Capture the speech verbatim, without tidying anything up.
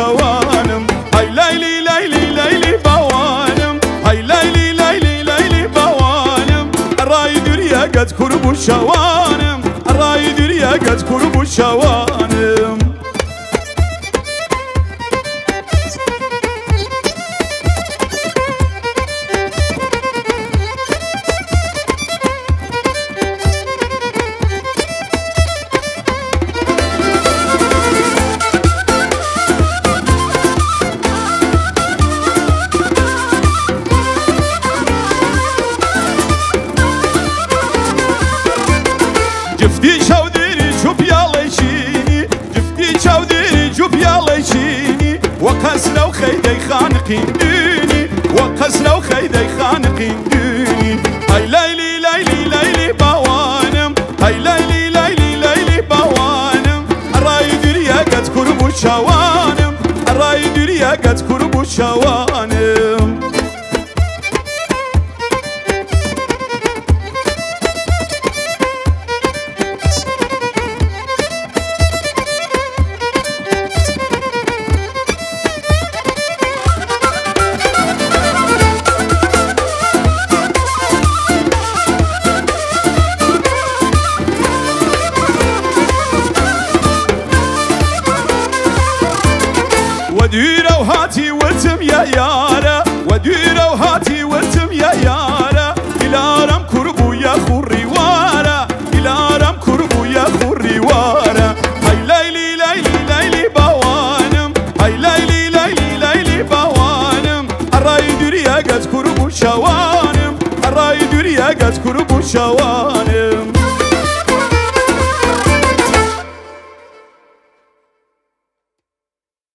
شوانم هاي ليلي ليلي ليلي بوانم هاي ليلي ليلي ليلي بوانم الراي دريا قد كرب شوانم الراي دريا قد كرب شوانم جفتي شوديري شوف يا ليشيني جفتي شوديري شوف يا ليشيني وقسنا وخيدي خانقين ديني وقسنا وخيدي خانقين ديني هاي ليلي ليلي ليلي بوانم هاي ليلي ليلي ليلي بوانم الراي دريا قد كربو شوانم الراي دريا قد كربو شوانم وديرة وهاتي وتم يا يارا وديرة وهاتي وتم يا يارا إلى رم كربو يا خوري وارا إلى رم كربو يا خوري وارا هاي ليلي ليلي ليلي بوانم هاي ليلي ليلي ليلي بوانم الراي دريا قد كربو شوانم الراي دريا قد كربو شوانم